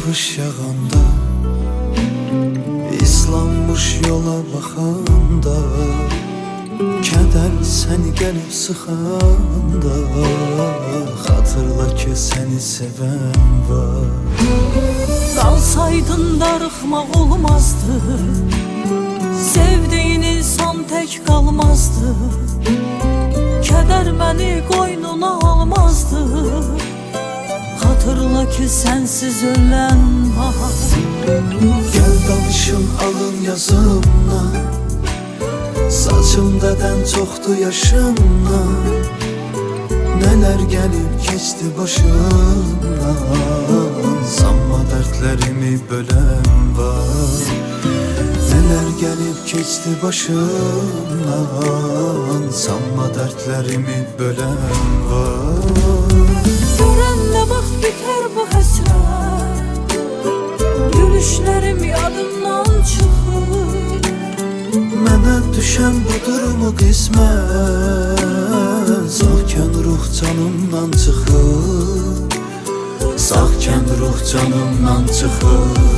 yağış yağanda, islanmış yola baxanda, kədər səni gəlib sıxanda, xatırla ki səni sevən var. Qalsaydın darıxmaq olmazdı, sevdiğin insan tək qalmazdı, kədər məni qoynuna almazdı. Xatırla ki sensiz ölən var. Gəl danışım alın yazımdan, saçımdadan çoxdur yaşımdan, nələr gəlib keçdi başımdan, sanma dərdlərimi bölən var. Nələr gəlib keçdi başımdan, sanma dərdlərimi bölən var. Görənlə vaxt biter bu həsrət, gülüşlərim yadımdan çıxır. Mənə düşən bu durumu qismət, sağkən ruh canımdan çıxır, sağkən ruh canımdan çıxır.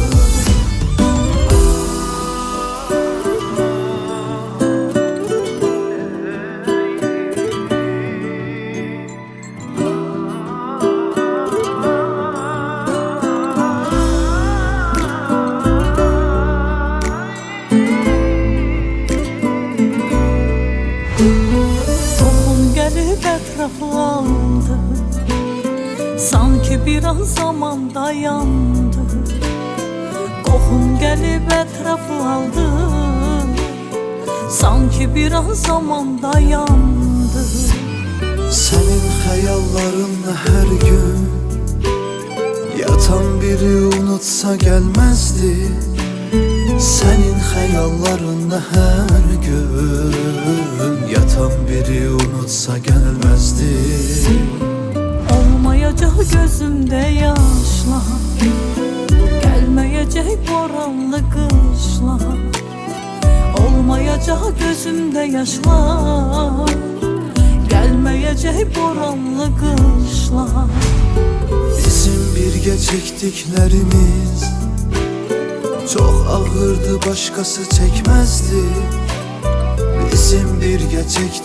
Toxum gəlib ətraflandı, sanki bir an zaman dayandı. Qoxum gəlib ətraflandı, sanki bir an zaman dayandı. Sənin xəyallarınla hər gün yatan biri unutsa gəlməzdi. Sənin xəyallarınla hər gün yatan biri unutsa gəlməzdi. Olmayacaq gözümdə yaşlar, gəlməyəcək boranlı qışlar. Olmayacaq gözümdə yaşlar, gəlməyəcək boranlı qışlar. Bizim birgə çəkdiklərimiz çox ağırdı, başqası çəkməzdi. Bizim birgə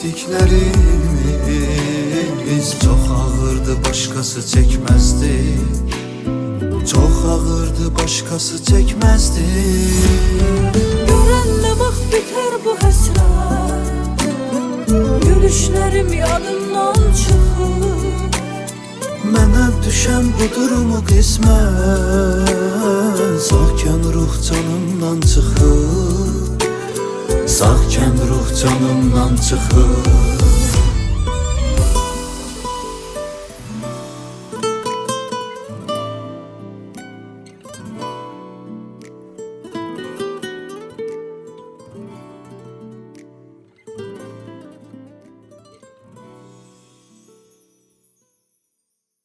çəkdiklərimiz çox ağırdı, başqası çəkməzdi. Çox ağırdı, başqası çəkməzdi. Görənlə vaxt biter bu həsrət, gülüşlərim yadımdan çıxır. Mənə düşən bu durumu qismət, sağkən ruh canımdan çıxır, sağkən ruh canımdan çıxır.